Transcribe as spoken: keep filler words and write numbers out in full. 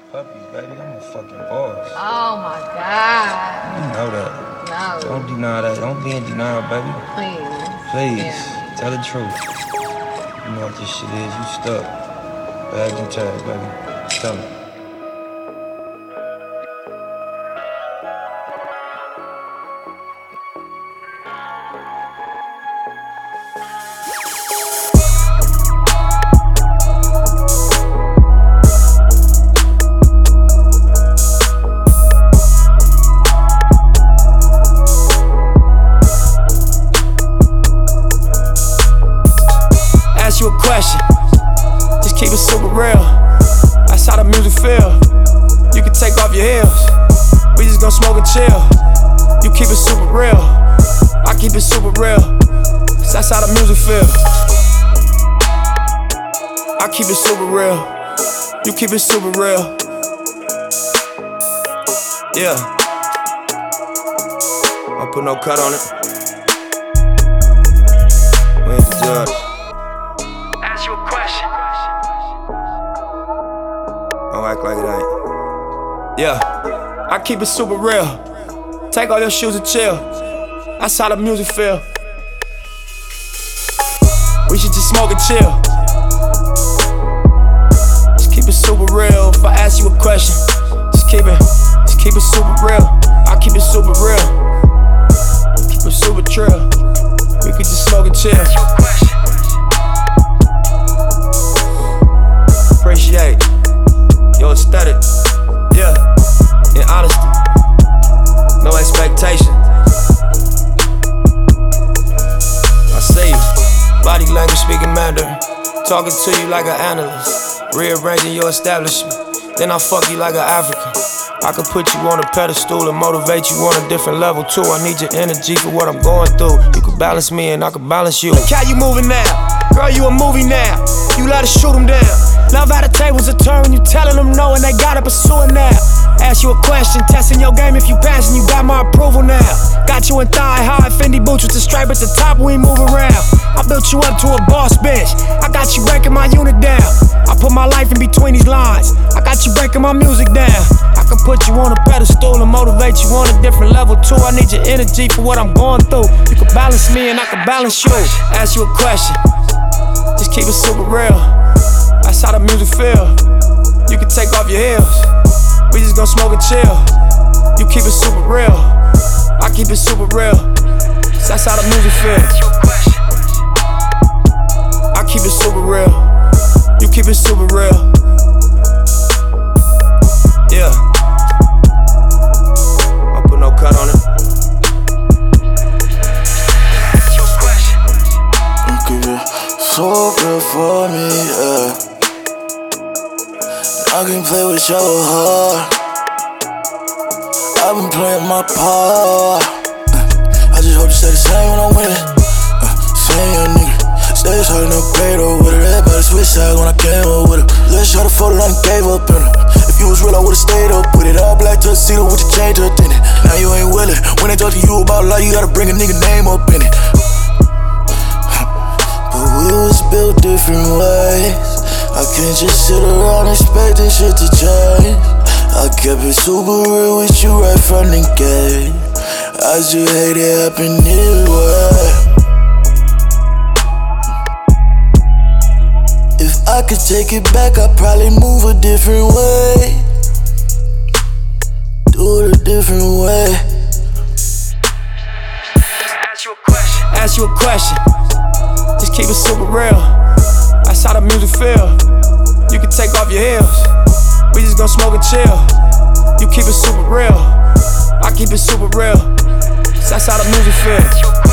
Puppies, baby, I'm a fucking boss. Oh my God. You know that. No. Don't deny that. Don't be in denial, baby. Please. Please. Yeah. Tell the truth. You know what this shit is. You stuck. Bags and tags, baby. Tell me. Ask you a question, just keep it super real. That's how the music feel. You can take off your heels, we just gon' smoke and chill. You keep it super real, I keep it super real. Cause that's how the music feel. I keep it super real, you keep it super real. Yeah, I'll put no cut on it. We ain't the judge. Ask you a question. Don't act like it ain't. Yeah, I keep it super real. Take all your shoes and chill. That's how the music feel. We should just smoke and chill. Just keep it super real. If I ask you a question, just keep it, just keep it super real. I keep it super real. Keep it super trill. We could just smoke and chill. Appreciate your aesthetic, yeah, and honesty, no expectation. I see you, body language speaking Mandarin, talking to you like an analyst, rearranging your establishment, then I fuck you like an African. I could put you on a pedestal and motivate you on a different level too. I need your energy for what I'm going through. You can balance me and I can balance you. Look how you moving now, girl, you a movie now. You let us shoot them down. Love how the tables are turning, you telling them no and they gotta pursue it now. Ask you a question, testing your game, if you passing, you got my approval now. Got you in thigh high, Fendi boots with the stripe at the top, we move around. I built you up to a boss bitch, I got you breaking my unit down. I put my life in between these lines, I got you breaking my music down. I can put you on a pedestal and motivate you on a different level too. I need your energy for what I'm going through. You can balance me and I can balance you. Ask you a question, just keep it super real. That's how the music feel. You can take off your heels, we just gon' smoke and chill. You keep it super real, I keep it super real. Cause that's how the music feel. I keep it super real, you keep it super real. Yeah, I'll put no cut on it. You keep it so real for me, yeah. I can play with your heart. I've been playing my part. I just hope you stay the same when I'm winning. uh, Same young nigga, stay hard enough, paid over with it. Everybody switch sides when I came up with it. Let's shot a photo, I done gave up in her. If you was real, I would've stayed up with it. All black tuxedo with your change up in it. Now you ain't willing. When they talk to you about life, you gotta bring a nigga name up in it. But we was built different ways. I can't just sit around expecting shit to change. I kept it super real with you right from the gate. I just hate it happening this way. If I could take it back, I'd probably move a different way. Do it a different way. Ask you a question, ask you a question, just keep it super real. That's how the music feel. You can take off your heels, we just gon' smoke and chill. You keep it super real, I keep it super real. Cause that's how the music feel.